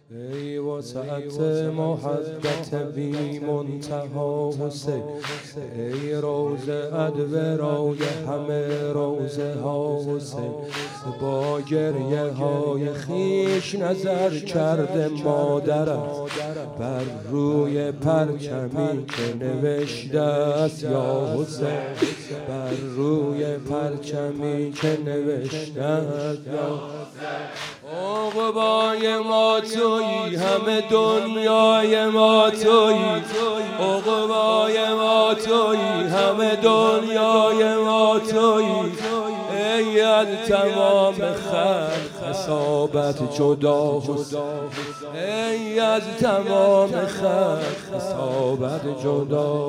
ای وسعت محبت بی منتها حسین، ای روزه ادورای همه روزه ها حسین، با گریه های خیش نظر کرده مادرت بر روی پرچمی که نوشته است یا حسین، بر روی پرچمی که نوشته است یا حسین. عقبای ما تویی، همه دنیای ما تویی، عقبای ما تویی، همه دنیای ما تویی، ای از تمام خلق حسابت جدا حسین، ای از تمام خلق حسابت جدا.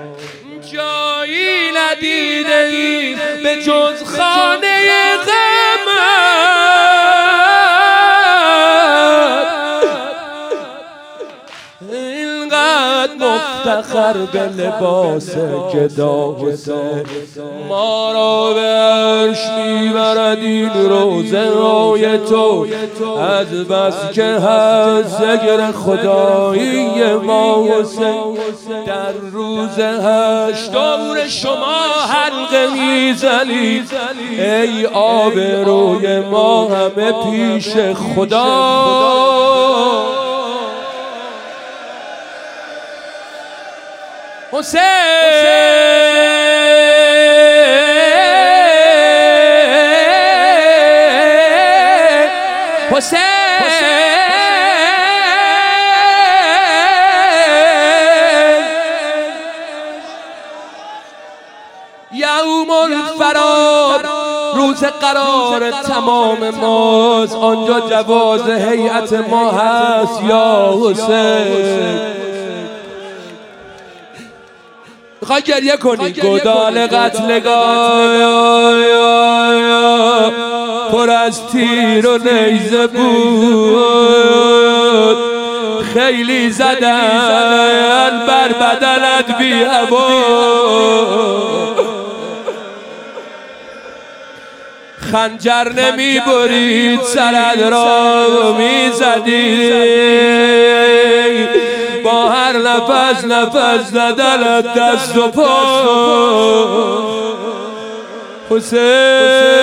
جایی ندیده ای به جز خانه غمت، مفتخر به لباس گدا حسین، ما را به عرش میبرد این روزه های تو، از بس که هست ذکر خدایی ما حسین. در روز هشت دور شما حلقه میزنید، ای آبروی ما همه پیش خدا. حسین حسین یوم الفرار، روز قرار تمام ماست، آنجا جواز هیئت ما هست یا حسین. میخوای گریه کنی؟ گودال قتلگاه پر از تیر و نیزه بود، خیلی زدن بر بدنت بی هوا، خنجر نمی برید سرت را میزدی، با هر نفس نفس زدنت دست و پا. حسین